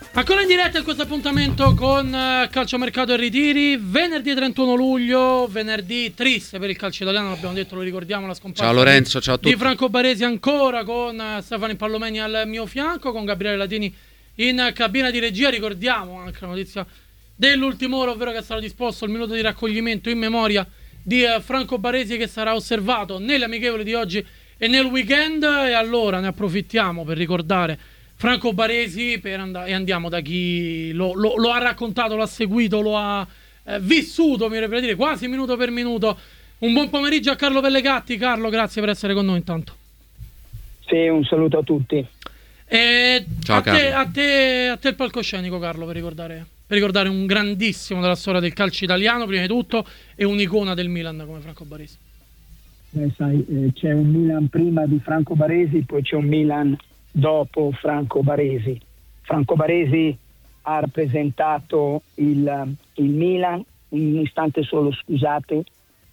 Ancora in diretta in questo appuntamento con Calciomercato e Ritiri, venerdì 31 luglio, venerdì triste per il calcio italiano, l'abbiamo detto, lo ricordiamo, la scomparsa ciao Lorenzo, ciao a tutti. Di Franco Baresi, ancora con Stefano Impallomeni al mio fianco, con Gabriele Latini in cabina di regia. Ricordiamo anche la notizia dell'ultima ora, ovvero che è stato disposto il minuto di raccoglimento in memoria di Franco Baresi, che sarà osservato nelle amichevoli di oggi e nel weekend. E allora ne approfittiamo per ricordare Franco Baresi e andiamo da chi lo ha raccontato, lo ha seguito, lo ha vissuto, mi vorrei dire, quasi minuto per minuto. Un buon pomeriggio a Carlo Pellegatti. Carlo, grazie per essere con noi intanto. Sì, un saluto a tutti. Ciao Carlo. A te il palcoscenico, Carlo, per ricordare un grandissimo della storia del calcio italiano, prima di tutto, e un'icona del Milan come Franco Baresi. Sai, c'è un Milan prima di Franco Baresi, poi c'è un Milan dopo Franco Baresi. Franco Baresi ha rappresentato il Milan, un istante solo, scusate.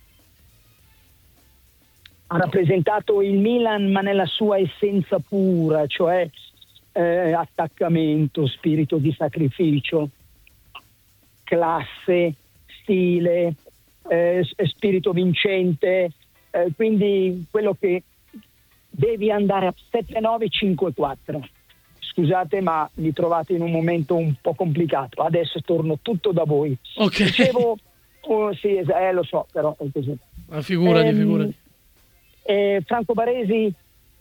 Ha rappresentato il Milan, ma nella sua essenza pura, cioè attaccamento, spirito di sacrificio, classe, stile, spirito vincente, quindi quello che devi andare a 7-9-5-4. Scusate, ma mi trovate in un momento un po' complicato. Adesso torno tutto da voi. Ok. Dicevo, sì, lo so, però è così. Figurati. Franco Baresi,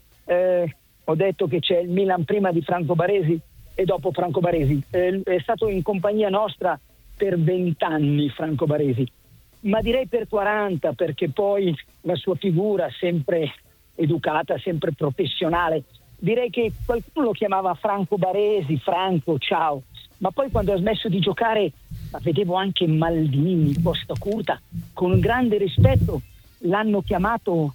ho detto che c'è il Milan prima di Franco Baresi e dopo Franco Baresi. È stato in compagnia nostra per 20 anni Franco Baresi, ma direi per 40, perché poi la sua figura sempre educata, sempre professionale. Direi che qualcuno lo chiamava Franco Baresi, Franco, ciao. Ma poi quando ha smesso di giocare, vedevo anche Maldini, Costa Curta, con grande rispetto l'hanno chiamato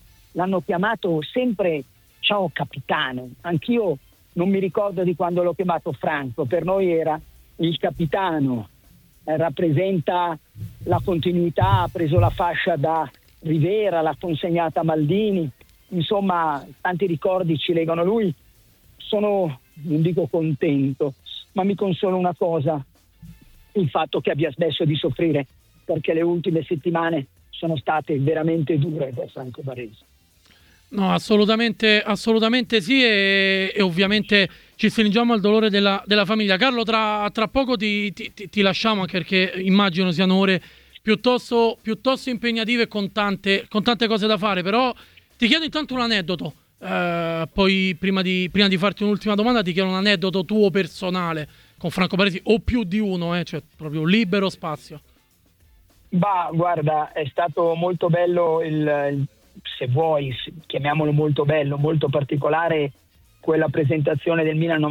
sempre ciao capitano. Anch'io non mi ricordo di quando l'ho chiamato Franco, per noi era il capitano, rappresenta la continuità, ha preso la fascia da Rivera, l'ha consegnata a Maldini. Insomma, tanti ricordi ci legano a lui. Sono, non dico contento, ma mi consola una cosa, il fatto che abbia smesso di soffrire, perché le ultime settimane sono state veramente dure per Franco Baresi. No, assolutamente sì, e ovviamente ci stringiamo al dolore della famiglia. Carlo, tra poco ti lasciamo, anche perché immagino siano ore piuttosto impegnative con tante cose da fare, però ti chiedo intanto un aneddoto, poi prima di farti un'ultima domanda ti chiedo un aneddoto tuo personale con Franco Baresi, o più di uno, cioè proprio libero spazio. Bah, guarda, è stato molto bello se vuoi, chiamiamolo molto bello, molto particolare, quella presentazione del Milan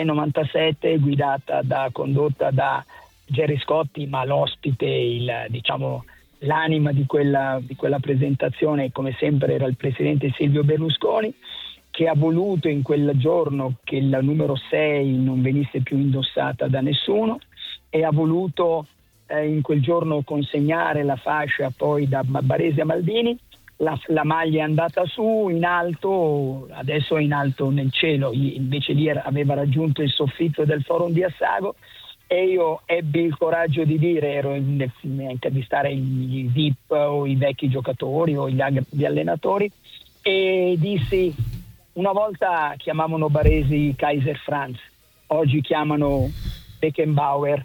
96-97 condotta da Gerry Scotti, ma l'ospite, l'anima di quella presentazione, come sempre, era il presidente Silvio Berlusconi, che ha voluto in quel giorno che il numero 6 non venisse più indossata da nessuno, e ha voluto in quel giorno consegnare la fascia poi da Baresi a Maldini. La maglia è andata su, in alto, adesso è in alto nel cielo, invece lì aveva raggiunto il soffitto del Forum di Assago, e io ebbi il coraggio di dire, ero a intervistare i VIP o i vecchi giocatori o gli allenatori, e dissi: una volta chiamavano Baresi Kaiser Franz, oggi chiamano Beckenbauer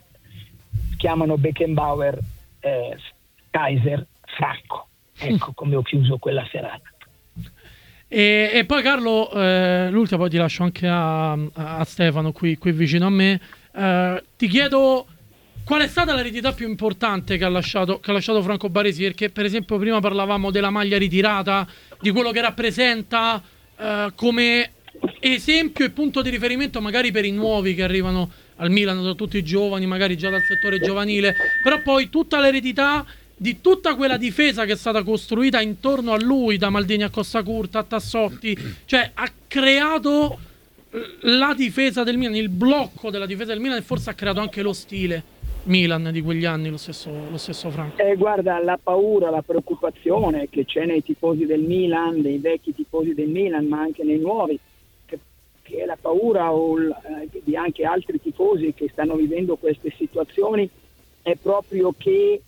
Kaiser Franco. Ecco come ho chiuso quella serata. E poi Carlo, l'ultima, poi ti lascio anche a Stefano qui vicino a me. Ti chiedo qual è stata l'eredità più importante che ha lasciato Franco Baresi, perché per esempio prima parlavamo della maglia ritirata, di quello che rappresenta come esempio e punto di riferimento magari per i nuovi che arrivano al Milan, soprattutto i giovani, magari già dal settore giovanile, però poi tutta l'eredità di tutta quella difesa che è stata costruita intorno a lui, da Maldini a Costa Curta a Tassotti, cioè ha creato la difesa del Milan, il blocco della difesa del Milan, e forse ha creato anche lo stile Milan di quegli anni, lo stesso Franco. Guarda, la paura, la preoccupazione che c'è nei tifosi del Milan, dei vecchi tifosi del Milan, ma anche nei nuovi, che che è la paura di anche altri tifosi che stanno vivendo queste situazioni, è proprio che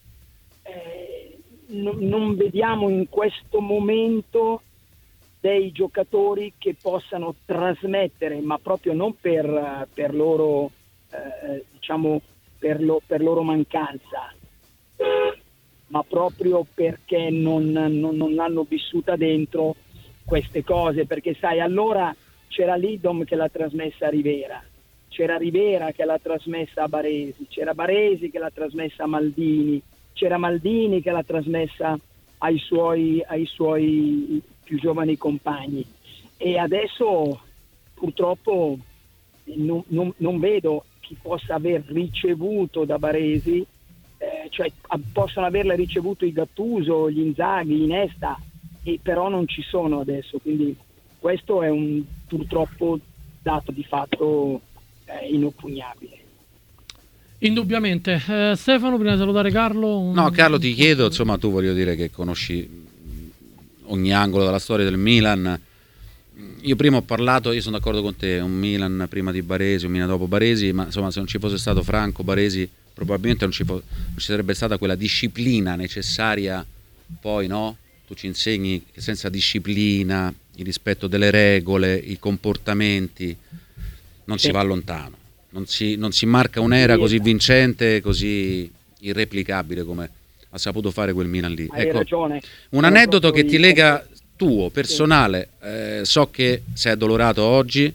non vediamo in questo momento dei giocatori che possano trasmettere, ma proprio non per loro diciamo per loro mancanza, ma proprio perché non l'hanno vissuta dentro queste cose, perché sai, allora c'era Lidom che l'ha trasmessa a Rivera, c'era Rivera che l'ha trasmessa a Baresi, c'era Baresi che l'ha trasmessa a Maldini, c'era Maldini che l'ha trasmessa ai suoi più giovani compagni, e adesso purtroppo non vedo chi possa aver ricevuto da Baresi, cioè possono averla ricevuto i Gattuso, gli Inzaghi, Iniesta, e però non ci sono adesso, quindi questo è un purtroppo dato di fatto inoppugnabile. Indubbiamente. Stefano, prima di salutare Carlo. No, Carlo, ti chiedo, insomma, tu voglio dire che conosci ogni angolo della storia del Milan. Io prima ho parlato, io sono d'accordo con te, un Milan prima di Baresi, un Milan dopo Baresi, ma insomma se non ci fosse stato Franco Baresi probabilmente non ci sarebbe stata quella disciplina necessaria, poi no? Tu ci insegni che senza disciplina, il rispetto delle regole, i comportamenti, non si va lontano, non si marca un'era così vincente, così irreplicabile come ha saputo fare quel Milan lì. Hai ragione. Un aneddoto che ti lega tuo, personale, so che sei addolorato oggi,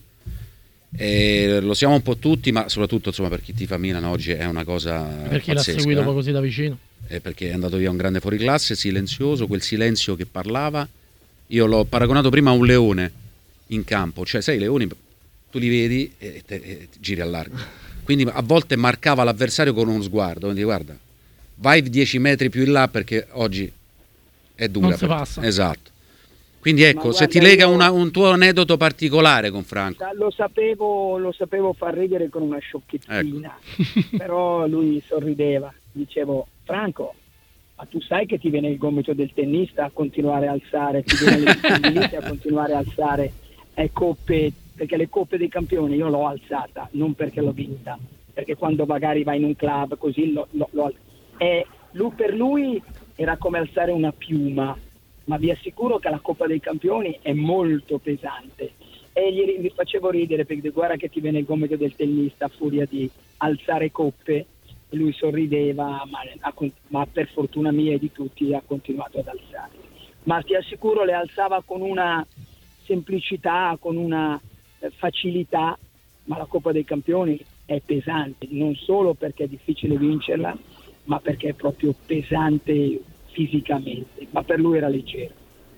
lo siamo un po' tutti, ma soprattutto insomma per chi tifa Milan oggi è una cosa per chi l'ha seguito poi così da vicino, perché è andato via un grande fuoriclasse, silenzioso, quel silenzio che parlava. Io l'ho paragonato prima a un leone in campo, cioè sai, i leoni tu li vedi e ti giri a largo, quindi a volte marcava l'avversario con uno sguardo, quindi guarda, vai 10 metri più in là perché oggi è dura, non si passa. Esatto. Quindi ecco, guarda, se ti lega un tuo aneddoto particolare con Franco. Lo sapevo far ridere con una sciocchezzina, ecco. Però lui sorrideva. Dicevo, Franco, ma tu sai che ti viene il gomito del tennista a continuare a alzare, ti viene le spondilite a continuare a alzare coppe, perché le coppe dei campioni io l'ho alzata, non perché l'ho vinta, perché quando magari vai in un club così per lui era come alzare una piuma, ma vi assicuro che la Coppa dei Campioni è molto pesante, e gli facevo ridere perché guarda che ti viene il gomito del tennista a furia di alzare coppe, e lui sorrideva, ma per fortuna mia e di tutti ha continuato ad alzare, ma ti assicuro le alzava con una semplicità, con una facilità, ma la Coppa dei Campioni è pesante, non solo perché è difficile vincerla, ma perché è proprio pesante fisicamente, ma per lui era leggero.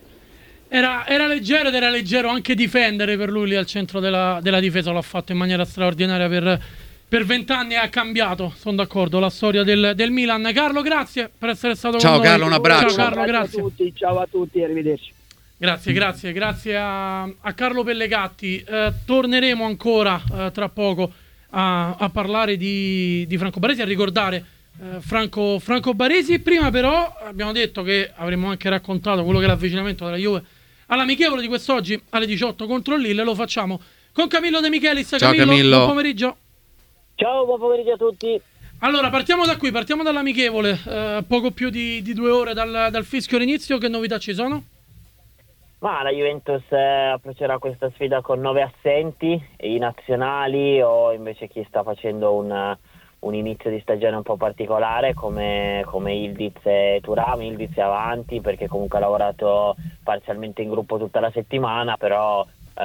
Era leggero, ed era leggero anche difendere per lui lì al centro della difesa, l'ha fatto in maniera straordinaria per 20 anni e ha cambiato, sono d'accordo, la storia del Milan. Carlo, grazie per essere stato con noi. Ciao Carlo, un abbraccio. Ciao Carlo, grazie. Ciao a tutti, arrivederci. Grazie a Carlo Pellegatti. Torneremo ancora tra poco a parlare di Franco Baresi, a ricordare Franco Baresi. Prima però abbiamo detto che avremmo anche raccontato quello che è l'avvicinamento della Juve all'amichevole di quest'oggi alle 18 contro il Lille. Lo facciamo con Camillo De Michelis. Ciao Camillo. Buon pomeriggio. Ciao, buon pomeriggio a tutti. Allora, partiamo da qui, partiamo dall'amichevole. Poco più di 2 ore dal fischio all'inizio. Che novità ci sono? Ma la Juventus approccerà questa sfida con 9 assenti, i nazionali o invece chi sta facendo un inizio di stagione un po' particolare come Ildiz e Thuram. Ildiz è avanti perché comunque ha lavorato parzialmente in gruppo tutta la settimana, però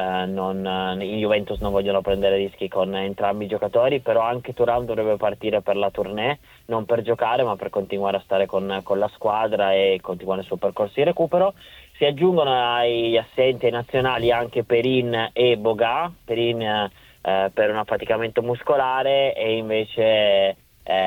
in Juventus non vogliono prendere rischi con entrambi i giocatori, però anche Thuram dovrebbe partire per la tournée, non per giocare ma per continuare a stare con la squadra e continuare il suo percorso di recupero. Si aggiungono ai assenti ai nazionali anche Perin e Boga. Perin per un affaticamento muscolare e invece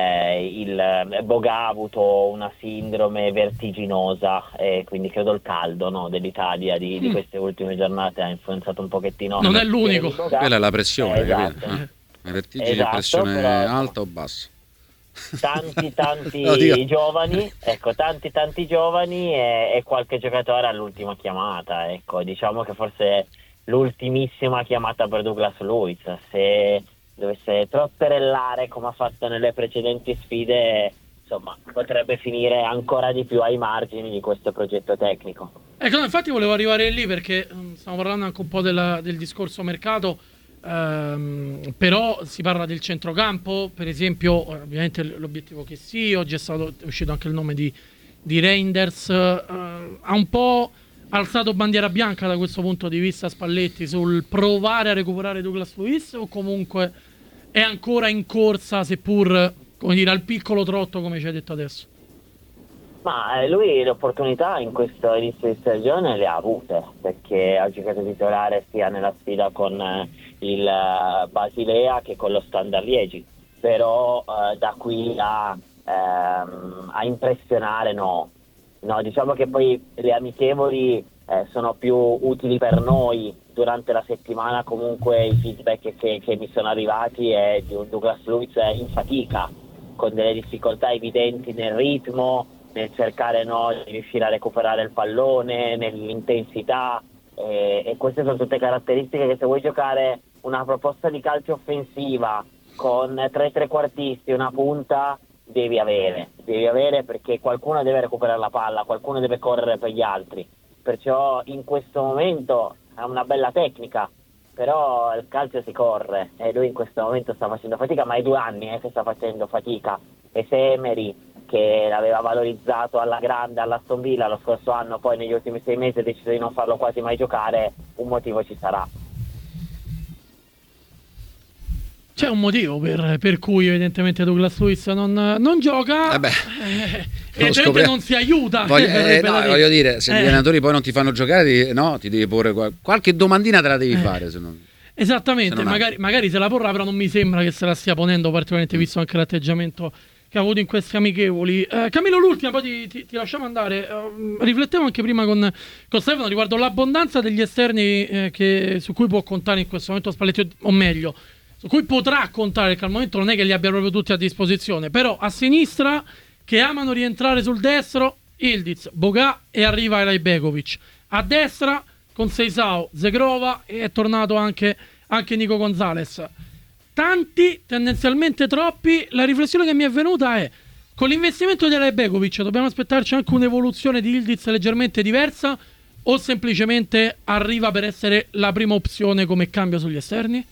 il Boga ha avuto una sindrome vertiginosa, e quindi credo il caldo dell'Italia di queste ultime giornate ha influenzato un pochettino. Non è l'unico. Quella è la pressione, esatto. Capito? Vertigine, pressione però, alta o bassa? Tanti Oddio. giovani, ecco, tanti giovani e qualche giocatore all'ultima chiamata, ecco, diciamo che forse l'ultimissima chiamata per Douglas Luiz. Se dovesse trotterellare come ha fatto nelle precedenti sfide, insomma, potrebbe finire ancora di più ai margini di questo progetto tecnico. Ecco, no, infatti volevo arrivare lì perché stiamo parlando anche un po' del discorso mercato, però si parla del centrocampo, per esempio, ovviamente l'obiettivo che sì, oggi è uscito anche il nome di Reinders, ha un po' alzato bandiera bianca da questo punto di vista Spalletti sul provare a recuperare Douglas Luiz, o comunque è ancora in corsa, seppur, come dire, al piccolo trotto, come ci hai detto adesso? Ma lui le opportunità in questo inizio di stagione le ha avute, perché ha giocato titolare sia nella sfida con il Basilea che con lo Standard Liegi, però da qui a impressionare no, diciamo che poi le amichevoli sono più utili per noi. Durante la settimana comunque i feedback che mi sono arrivati è di un Douglas Luiz in fatica, con delle difficoltà evidenti nel ritmo, nel cercare di riuscire a recuperare il pallone, nell'intensità, e queste sono tutte caratteristiche che, se vuoi giocare una proposta di calcio offensiva con 3 trequartisti e una punta, devi avere, perché qualcuno deve recuperare la palla, qualcuno deve correre per gli altri. Perciò in questo momento ha una bella tecnica, però il calcio si corre e lui in questo momento sta facendo fatica, ma è 2 anni che sta facendo fatica. E se Emery, che l'aveva valorizzato alla grande all'Aston Villa lo scorso anno, poi negli ultimi 6 mesi ha deciso di non farlo quasi mai giocare, un motivo ci sarà. C'è un motivo per cui evidentemente Douglas Luiz non gioca, evidentemente non si aiuta. Voglio dire, se gli allenatori poi non ti fanno giocare, ti devi porre qualche domandina, te la devi fare. Se non... Esattamente, magari se la porrà, però non mi sembra che se la stia ponendo, particolarmente visto anche l'atteggiamento che ha avuto in questi amichevoli. Camillo, l'ultima, poi ti lasciamo andare. Riflettevo anche prima con Stefano riguardo l'abbondanza degli esterni su cui può contare in questo momento Spalletti, o meglio, su cui potrà contare, perché al momento non è che li abbia proprio tutti a disposizione, però a sinistra, che amano rientrare sul destro, Ildiz, Bogà e arriva Elaj Begovic. A destra con Seisao, Zegrova, e è tornato anche Nico Gonzalez. Tanti, tendenzialmente troppi. La riflessione che mi è venuta è: con l'investimento di Elaj Begovic dobbiamo aspettarci anche un'evoluzione di Ildiz leggermente diversa, o semplicemente arriva per essere la prima opzione come cambio sugli esterni?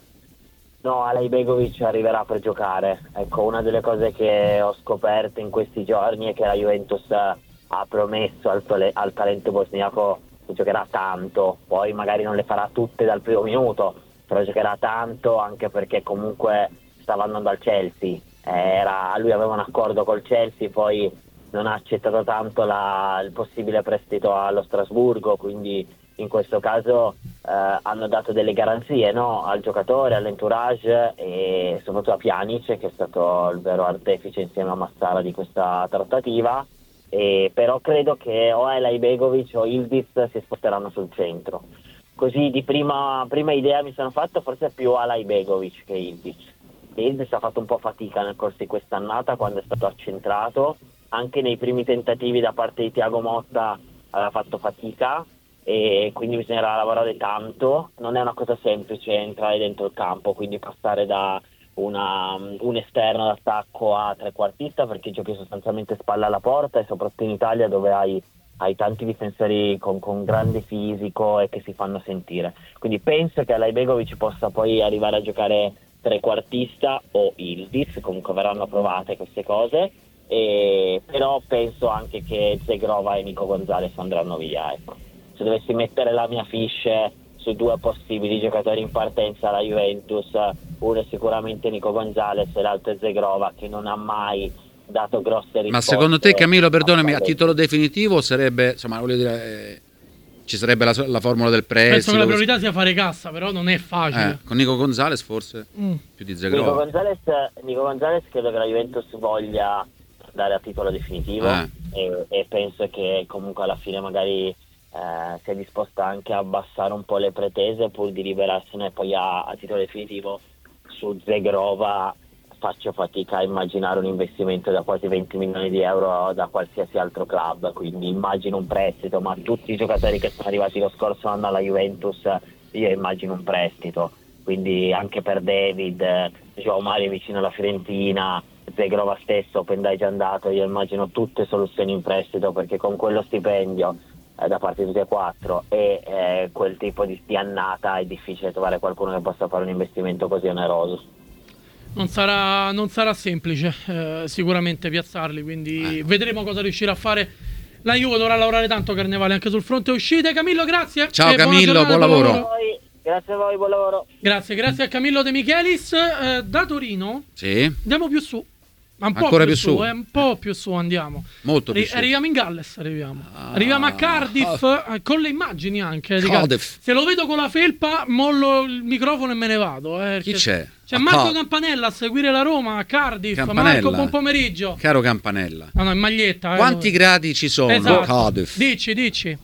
No, Elaj Begovic arriverà per giocare. Ecco, una delle cose che ho scoperto in questi giorni è che la Juventus ha promesso al talento bosniaco che giocherà tanto, poi magari non le farà tutte dal primo minuto, però giocherà tanto, anche perché comunque stava andando al Chelsea. Lui aveva un accordo col Chelsea, poi non ha accettato tanto il possibile prestito allo Strasburgo, quindi in questo caso hanno dato delle garanzie al giocatore, all'entourage e soprattutto a Pjanic, che è stato il vero artefice insieme a Massara di questa trattativa. Però credo che o Elaj Begovic o Ildiz si sposteranno sul centro. Così di prima idea mi sono fatto forse più Elaj Begovic che Ildiz. Ildiz ha fatto un po' fatica nel corso di quest'annata quando è stato accentrato, anche nei primi tentativi da parte di Thiago Motta aveva fatto fatica, e quindi bisognerà lavorare tanto. Non è una cosa semplice entrare dentro il campo, quindi passare da un esterno d'attacco a trequartista, perché giochi sostanzialmente spalla alla porta, e soprattutto in Italia dove hai tanti difensori con grande fisico e che si fanno sentire. Quindi penso che Elaj Begovic possa poi arrivare a giocare trequartista o Ildiz, comunque verranno provate queste cose, però penso anche che Zegrova e Nico Gonzalez andranno via. Ecco, se dovessi mettere la mia fiche su 2 possibili giocatori in partenza alla Juventus, uno è sicuramente Nico Gonzalez e l'altro è Zegrova, che non ha mai dato grosse risposte. Ma secondo te, Camillo, perdonami, a titolo definitivo sarebbe, insomma, voglio dire, ci sarebbe la formula del prestito? Penso che la priorità sia fare cassa, però non è facile. Con Nico Gonzalez forse più di Zegrova. Nico Gonzalez credo che la Juventus voglia andare a titolo definitivo, e penso che comunque alla fine magari sia disposta anche a abbassare un po' le pretese pur di liberarsene poi a titolo definitivo. Su Zegrova faccio fatica a immaginare un investimento da quasi 20 milioni di euro da qualsiasi altro club, quindi immagino un prestito, ma tutti i giocatori che sono arrivati lo scorso anno alla Juventus io immagino un prestito, quindi anche per David, Joao Mario vicino alla Fiorentina, Zegrova stesso, Pendai già andato, io immagino tutte soluzioni in prestito, perché con quello stipendio da parte di tutti e quattro e quel tipo di annata è difficile trovare qualcuno che possa fare un investimento così oneroso. Non sarà semplice sicuramente piazzarli, quindi vedremo cosa riuscirà a fare. La Juve dovrà lavorare tanto, Carnevale, anche sul fronte uscite. Camillo, grazie. Ciao Camillo, buon lavoro. Grazie a voi, buon lavoro. Grazie a Camillo De Michelis. Da Torino andiamo più su. Ma un po' ancora più più su. Un po' più su andiamo. Molto più su. Arriviamo in Galles, arriviamo a Cardiff con le immagini anche di Cardiff. Se lo vedo con la felpa mollo il microfono e me ne vado. Chi c'è? C'è Marco Campanella a seguire la Roma a Cardiff. Campanella. Marco, buon pomeriggio. Caro Campanella. No, in maglietta. Quanti gradi ci sono a Cardiff? Dici.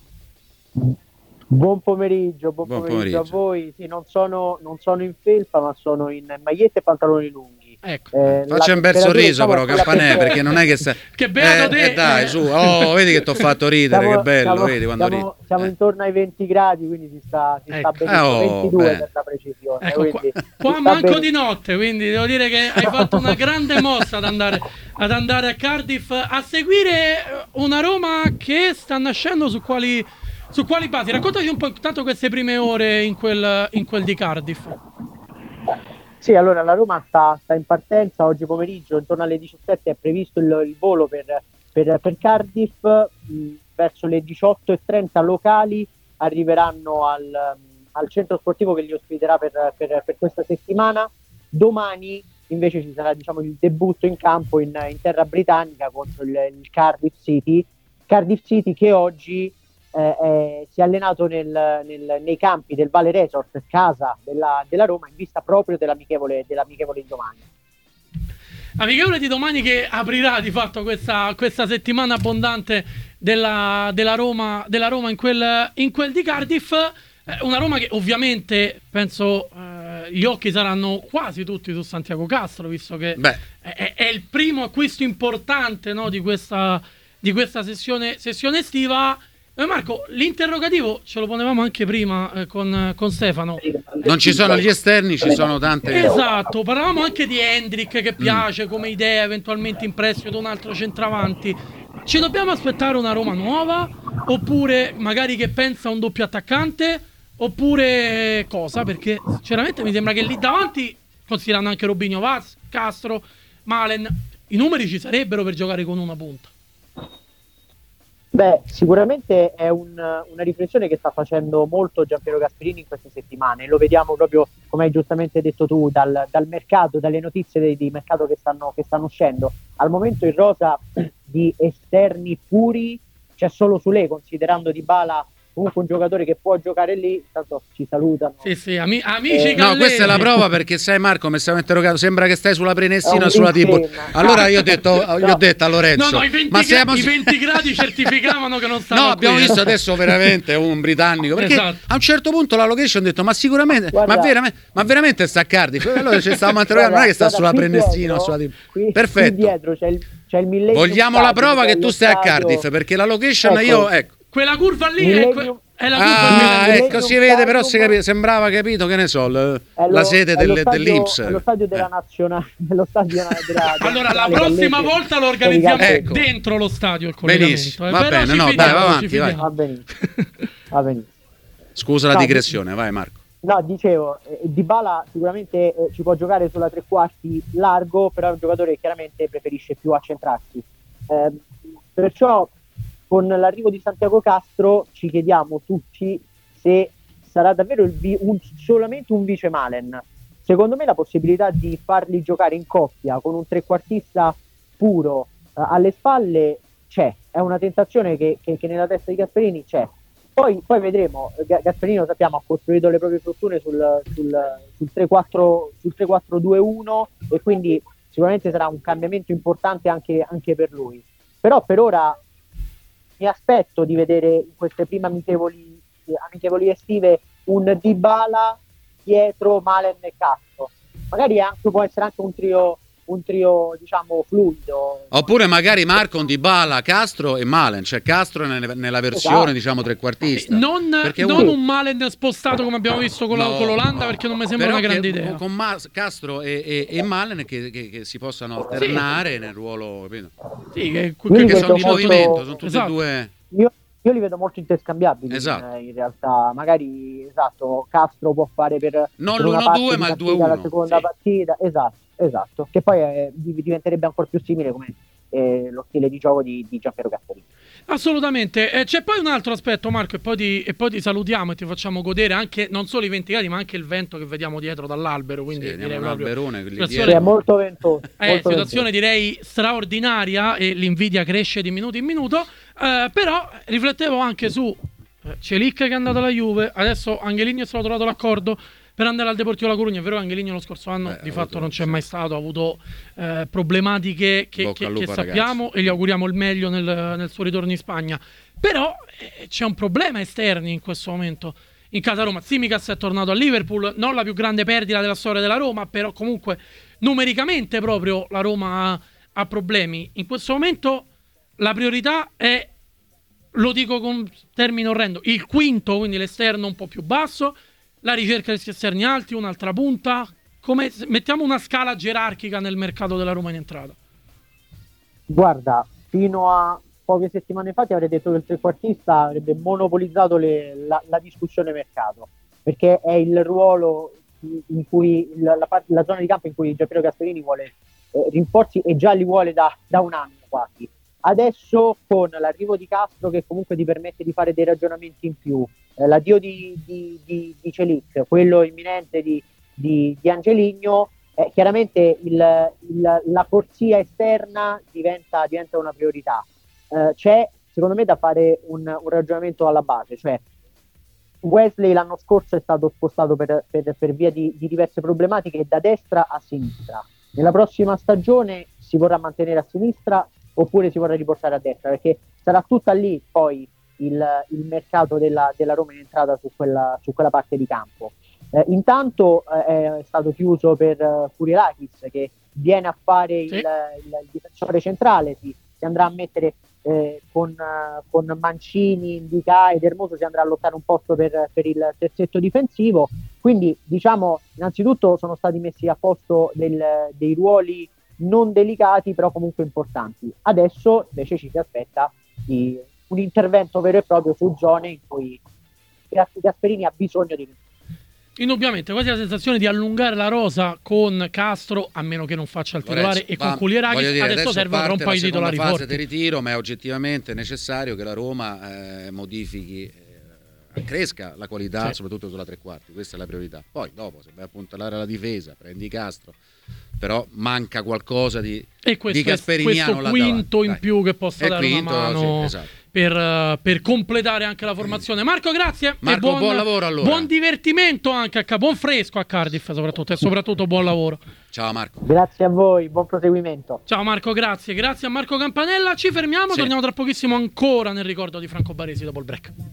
Buon pomeriggio a voi. Sì, non sono in felpa, ma sono in maglietta e pantaloni lunghi. Ecco. Faccia un bel sorriso però, Campanella, perché non è che sta... Che beato te! Dai, su. Oh, vedi che ti ho fatto ridere, che bello, vedi quando ridi. Siamo intorno ai 20 gradi, quindi si sta benissimo. 22 per la precisione. Ecco, qua manco di notte, quindi devo dire che hai fatto una grande mossa ad andare a Cardiff a seguire una Roma che sta nascendo su quali basi? Raccontaci un po' intanto queste prime ore in quel di Cardiff. Sì, allora la Roma sta in partenza oggi pomeriggio, intorno alle 17 è previsto il volo per Cardiff, verso le 18:30 locali arriveranno al centro sportivo che li ospiterà per questa settimana. Domani invece ci sarà, diciamo, il debutto in campo in terra britannica contro il Cardiff City che oggi si è allenato nei campi del Vale Resort, casa della Roma, in vista proprio dell'amichevole di domani. Amichevole di domani che aprirà di fatto questa settimana abbondante della Roma in quel di Cardiff. Una Roma che ovviamente penso gli occhi saranno quasi tutti su Santiago Castro, visto che è il primo acquisto importante, no, di questa sessione estiva. Marco, l'interrogativo ce lo ponevamo anche prima con Stefano. Non ci sono gli esterni, ci sono tante. Esatto, parlavamo anche di Hendrick che piace come idea, eventualmente in prestito un altro centravanti. Ci dobbiamo aspettare una Roma nuova? Oppure magari che pensa a un doppio attaccante? Oppure cosa? Perché sinceramente mi sembra che lì davanti, considerando anche Robinho, Vaz, Castro, Malen, i numeri ci sarebbero per giocare con una punta. Beh, sicuramente è una riflessione che sta facendo molto Gianpiero Gasperini in queste settimane. Lo vediamo proprio, come hai giustamente detto tu, dal mercato, dalle notizie di mercato che stanno uscendo. Al momento in rosa di esterni puri c'è solo Soulé, considerando Dybala comunque un giocatore che può giocare lì. Tanto ci salutano. Sì, amici. No, questa è la prova, perché sai Marco, mi stiamo interrogando, sembra che stai sulla Prenestina o sulla Tibur. Allora io ho detto a Lorenzo, no, i 20 gradi certificavano che non stava No, abbiamo visto adesso veramente un britannico, perché a un certo punto la location ha detto ma sicuramente, ma veramente sta a Cardiff. Allora ci stavamo interrogando, non è che sta sulla Prenestina o sulla Tibur. Perfetto. Qui dietro c'è il Millennium. Vogliamo la prova che tu stai a Cardiff, perché la location ecco. Quella curva lì è la curva ecco, si vede, però sembrava, capito, che ne so, la sede dell'Ips. È lo stadio della nazionale. Allora, la prossima volta lo organizziamo dentro lo stadio il collegamento. Benissimo, va bene, dai, va avanti, vai. Va benissimo. Scusa la digressione, vai Marco. No, dicevo, Dybala sicuramente ci può giocare sulla tre quarti largo, però è un giocatore che chiaramente preferisce più accentrarsi. Perciò con l'arrivo di Santiago Castro ci chiediamo tutti se sarà davvero solamente un vice Malen. Secondo me la possibilità di farli giocare in coppia con un trequartista puro alle spalle c'è, è una tentazione che nella testa di Gasperini c'è. Poi vedremo, Gasperini, lo sappiamo, ha costruito le proprie fortune sul 3-4-2-1 e quindi sicuramente sarà un cambiamento importante anche per lui. Però per ora mi aspetto di vedere in queste prime amichevoli estive un Dybala, Pietro, Malen e Castro. Magari può essere anche un trio diciamo fluido. Oppure magari Marco con Dybala, Castro e Malen, cioè Castro nella versione Esatto. diciamo trequartista. Non un Malen spostato come abbiamo visto con l'Olanda, perché non mi sembra però una grande che, idea. Con Castro e Malen che si possano alternare nel ruolo, capito? Sì, che vedo sono di molto- movimento, sono tutti Esatto. e due. Io li vedo molto interscambiabili. Esatto. In realtà magari Castro può fare per Non per una l'1-2, parte di ma il partita, la 2-1. seconda Sì. partita, esatto, che poi diventerebbe ancora più simile come lo stile di gioco di Gianpiero Gasperini. Assolutamente. C'è poi un altro aspetto, Marco, e poi ti salutiamo e ti facciamo godere anche non solo i 20 gradi, ma anche il vento che vediamo dietro dall'albero. Quindi Sì, direi un proprio alberone, quelli situazione- dietro. È molto ventoso. molto situazione ventoso. direi straordinaria, e l'invidia cresce di minuto in minuto. Però riflettevo anche su Celic che è andato alla Juve, adesso Angelino è stato trovato l'accordo per andare al Deportivo La Corugna. È vero che Angelino lo scorso anno di fatto non c'è mai stato, ha avuto problematiche che Bocca al lupo, sappiamo, e gli auguriamo il meglio nel suo ritorno in Spagna. Però c'è un problema esterni in questo momento in casa Roma. Tsimikas è tornato a Liverpool, non la più grande perdita della storia della Roma, però comunque numericamente proprio la Roma ha problemi. In questo momento la priorità è, lo dico con termine orrendo, il quinto, quindi l'esterno un po' più basso, la ricerca degli esterni alti, un'altra punta. Mettiamo una scala gerarchica nel mercato della Roma in entrata. Guarda, fino a poche settimane fa ti avrei detto che il trequartista avrebbe monopolizzato la discussione mercato, perché è il ruolo in cui la zona di campo in cui Gianpiero Gasperini vuole rinforzi, e già li vuole da un anno quasi. Adesso con l'arrivo di Castro, che comunque ti permette di fare dei ragionamenti in più, l'addio di Celic, quello imminente di Angeligno, chiaramente la corsia esterna diventa una priorità. C'è secondo me da fare un ragionamento alla base, cioè Wesley l'anno scorso è stato spostato per via di diverse problematiche da destra a sinistra. Nella prossima stagione si vorrà mantenere a sinistra oppure si vorrà riportare a destra, perché sarà tutta lì poi il mercato della Roma in entrata su quella parte di campo. Intanto è stato chiuso per Furielakis, che viene a fare il difensore centrale, si andrà a mettere con Mancini, Ndicà ed Hermoso, si andrà a lottare un posto per il terzetto difensivo. Quindi diciamo innanzitutto sono stati messi a posto dei ruoli non delicati però comunque importanti. Adesso invece ci si aspetta un intervento vero e proprio su zone in cui Gasperini ha bisogno di. Indubbiamente, quasi la sensazione di allungare la rosa con Castro, a meno che non faccia il titolare, e con Kulierakis. Adesso servono però un paio di titolari fase forti. di ritiro, ma è oggettivamente necessario che la Roma modifichi, cresca la qualità, soprattutto sulla tre quarti. Questa è la priorità. Poi dopo, se vai a puntare alla difesa, prendi Castro, però manca qualcosa di gasperiniano questo quinto in più che possa dare una mano, sì, esatto, per completare anche la formazione. Marco, grazie. Marco, buon lavoro allora. Buon divertimento anche buon fresco a Cardiff soprattutto, e soprattutto buon lavoro. Ciao Marco. Grazie a voi, buon proseguimento. Ciao Marco, grazie a Marco Campanella. Ci fermiamo, torniamo tra pochissimo ancora nel ricordo di Franco Baresi dopo il break.